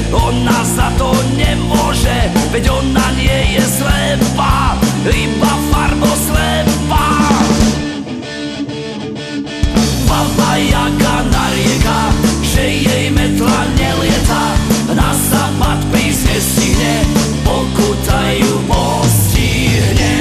Ona za to nemôže, veď ona nie je slepá, iba farboslepá. Baba Jaga narieka, že jej metla nelieta, na západ prísť nestihne, pokuta ju postihne.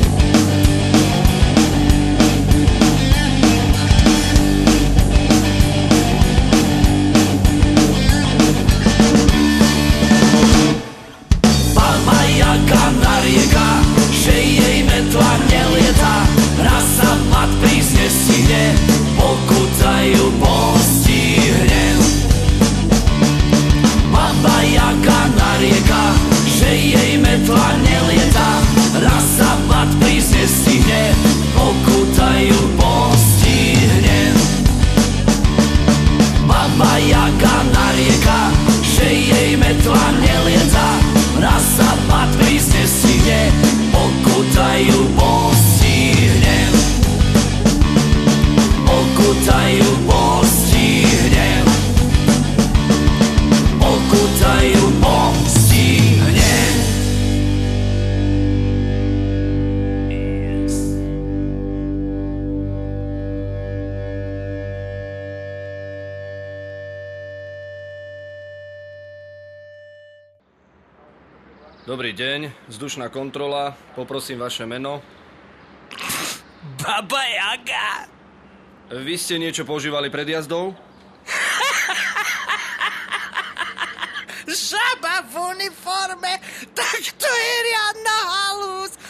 Baba Jaga narieka, že jej metla nelieta, na západ prísť nestihne, pokuta ju postihne. Baba Jaga narieka, že jej metla nelieta, na západ prísť nestihne, pokuta ju postihne. Baba Jaga narieka, že jej metla nelieta, na západ prísť nestihne, pokuta ju postihne. Pokuta ju postihne. Pokuta ju postihne. Dobrý deň, vzdušná kontrola, poprosím vaše meno. Baba Jaga. Vy ste niečo používali pred jazdou? Žaba v uniforme, tak to je riadna halúz.